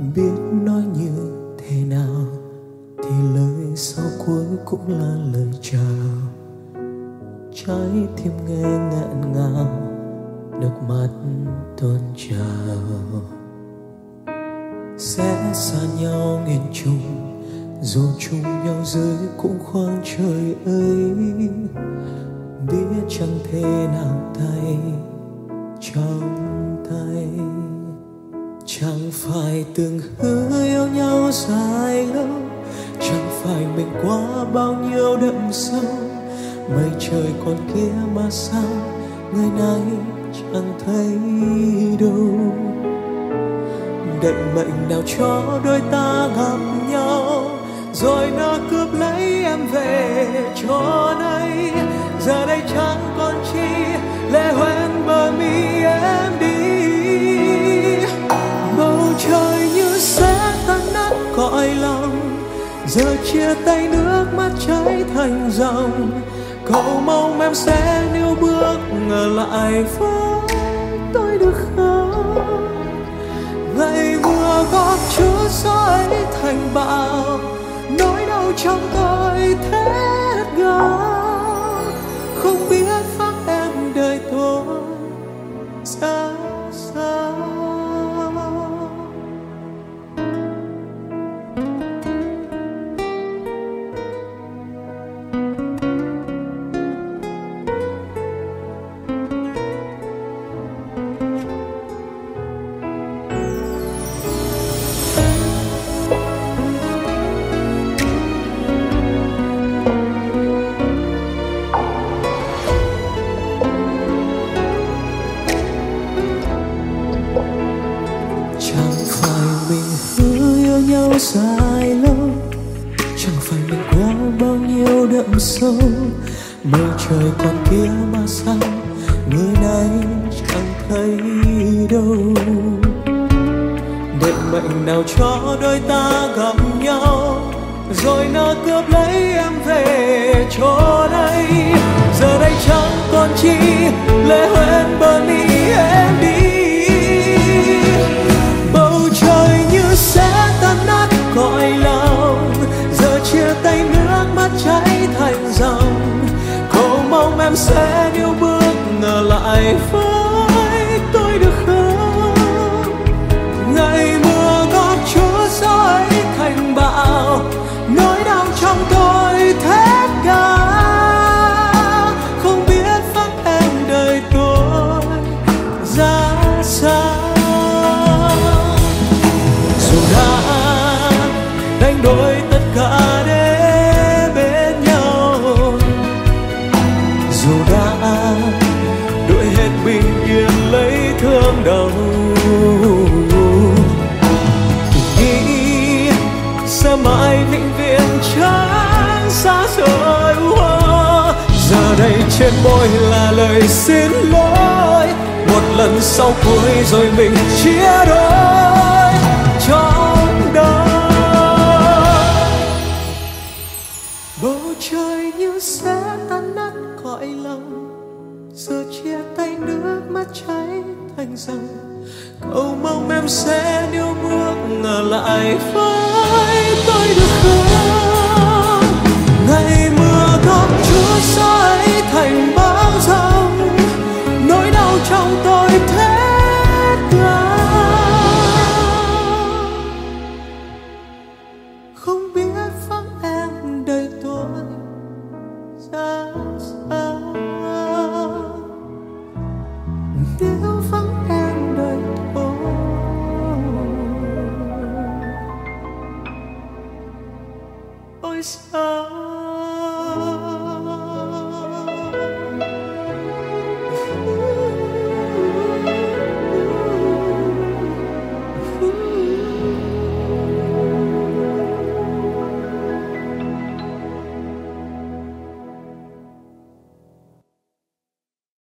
biết nói như thế nào thì lời sau cuối cũng là lời chào. Trái tim nghe nghẹn ngào, nước mắt tuôn trào. Sẽ xa nhau nghìn trùng, dù chung nhau dưới cũng khoảng trời ấy. Biết chẳng thể nào tay trong tay. Chẳng phải từng hứa yêu nhau dài lâu, chẳng phải mình qua bao nhiêu đậm sâu. Mây trời còn kia mà sao người này chẳng thấy đâu. Định mệnh nào cho đôi ta gặp nhau, rồi nó cướp lấy em về chỗ này. Giờ đây chẳng còn chi lệ hoen bờ mi em đi. Bầu trời như sẽ tan nát cõi lòng, giờ chia tay nước mắt chảy thành dòng. Cầu mong em sẽ níu bước ở lại với tôi được không? Ngày mưa góp chút gió ấy thành bão, nỗi đau trong tôi thét gào. Không biết phát em đời tôi ra sao. Dài lâu, chẳng phải mình qua bao nhiêu đậm sâu. Mây trời còn kia mà sao người này chẳng thấy đâu. Định mệnh nào cho đôi ta gặp nhau, rồi nó cướp lấy em về chỗ đây. Giờ đây chẳng còn chi lệ hoen bờ mi em đi. Bầu trời như sẽ tan nát cõi lòng, giờ chia tay nước mắt chảy thành dòng. Cầu mong em sẽ níu bước ở lại với tôi được không? Ngày mưa góp chúa gió ấy thành bão, nỗi đau trong tôi thét gào. Không biết phát em đời tôi ra sao. Dù đã đánh đổi tất cả để bên nhau, dù đã đổi hết bình yên lấy thương đau. Nghĩ sẽ mãi vĩnh viễn chẳng xa rời. Giờ đây trên môi là lời xin lỗi, một lần sau cuối rồi mình chia đôi trong đời. Bầu trời như sẽ tan nát cõi lòng, giờ chia tay nước mắt chảy thành dòng. Cầu mong em sẽ níu bước ở lại với tôi được không? Ngày mưa góp chúa gió ấy thành bão giông, nỗi đau trong tôi thét gào. Không biết phát em đời tôi ra sao. Nếu